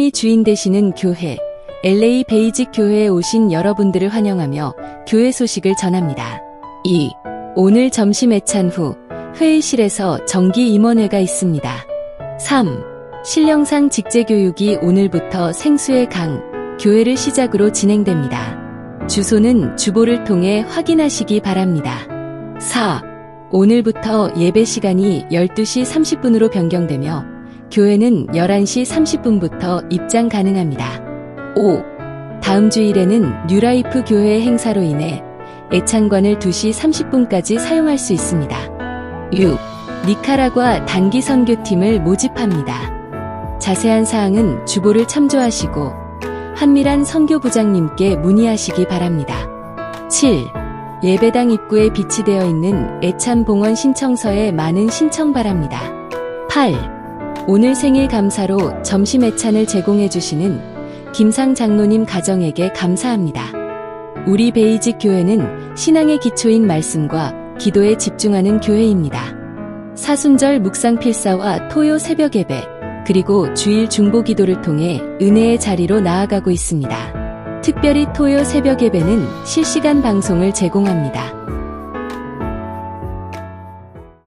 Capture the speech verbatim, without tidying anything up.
하나님이 주인 되시는 교회, 엘에이 베이직 교회에 오신 여러분들을 환영하며 교회 소식을 전합니다. 이. 오늘 점심 애찬 후 회의실에서 정기 임원회가 있습니다. 삼. 신령상 직제교육이 오늘부터 생수의 강, 교회를 시작으로 진행됩니다. 주소는 주보를 통해 확인하시기 바랍니다. 사. 오늘부터 예배 시간이 열두 시 삼십 분으로 변경되며 교회는 열한 시 삼십 분부터 입장 가능합니다. 오. 다음 주일에는 뉴라이프 교회 행사로 인해 애찬관을 두 시 삼십 분까지 사용할 수 있습니다. 육. 니카라과 단기 선교팀을 모집합니다. 자세한 사항은 주보를 참조하시고 한미란 선교부장님께 문의하시기 바랍니다. 칠. 예배당 입구에 비치되어 있는 애찬 봉헌 신청서에 많은 신청 바랍니다. 팔. 오늘 생일 감사로 점심 애찬을 제공해 주시는 김상 장로님 가정에게 감사합니다. 우리 베이직 교회는 신앙의 기초인 말씀과 기도에 집중하는 교회입니다. 사순절 묵상 필사와 토요 새벽 예배, 그리고 주일 중보 기도를 통해 은혜의 자리로 나아가고 있습니다. 특별히 토요 새벽 예배는 실시간 방송을 제공합니다.